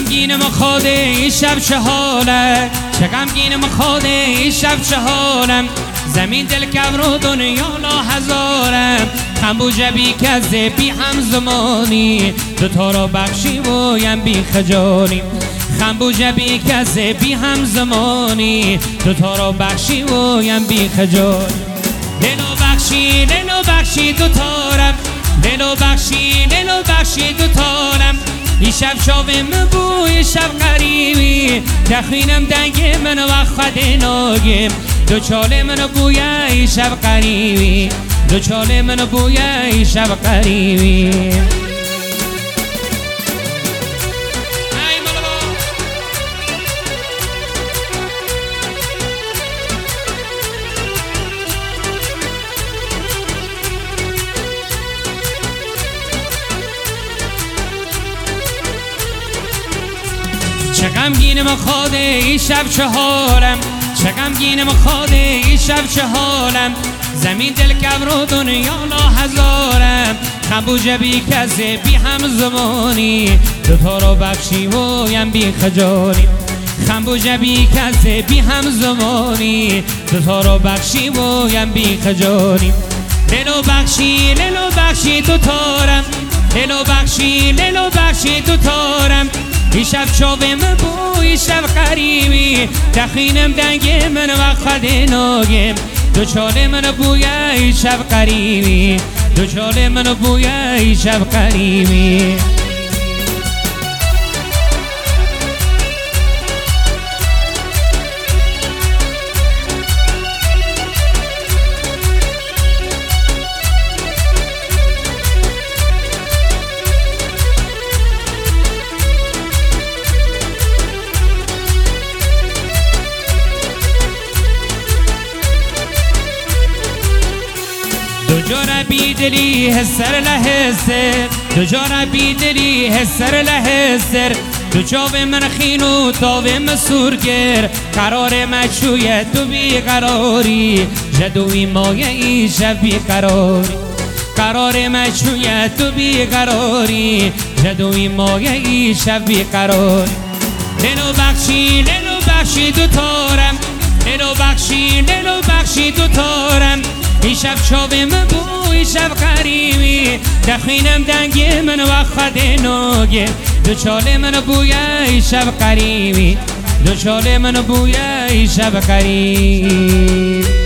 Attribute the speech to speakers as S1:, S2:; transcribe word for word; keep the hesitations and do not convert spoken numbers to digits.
S1: غمگینم خاده این شب چه حاله، چه غمگینم خاده این شب چه حالم. زمین دل کبر و دنیا لا هزارم. خم بو جبی کزه بی هم زمانی، دوتا را بخشی و یم بی خجانی. خم بو جبی کزه بی هم زمانی، دوتا را بخشی و یم بی خجانی. دلو بخشی دلو بخشی دوتارم، دلو بخشی دلو بخشی دوتارم. این شب شاوم بو این شب قریبی، تخینم دنگ من و خود ناگیم. دو چاله من بوی این شب قریبی، دو چاله من بوی این شب قریبی. چه غمگینم خاده این شب چه حالم، چه غمگینم خاده این شب چه حالم. زمین دل کبر و دنیا لا هزارم. خم بو جبی کزه بی هم زمانی، دوتا را بخشی و یم بی خجانی. خم بو جبی کزه بی هم زمانی، دوتا را بخشی و یم بی خجانی. دلو بخشی دلو بخشی دوتارم، دلو بخشی دلو بخشی دوتارم. این شب شاوم بو این شب قریبی، تخینم دنگ من و خود ناگیم. دو چاله من بوی این شب قریبی، دو چاله من بوی این شب قریبی. دو جا بیدلی هسر لحسر، دو جا بیدلی هسر لحسر. دو جا من خینو تا من سورگر، قرار مچوی تو بی قراری. جدوی مایه ای شب بی قراری، قرار مچوی تو بی قراری. جدوی مایه ای شب بی قراری. دلو بخشی دلو بخشی دوتارم، دلو بخشی دلو بخشی دوتارم. این شب شاوم بو این شب قریبی، تخینم دنگ من و خود ناگه. دو چاله من بوی این شب قریبی، دو چاله من بوی این شب قریبی.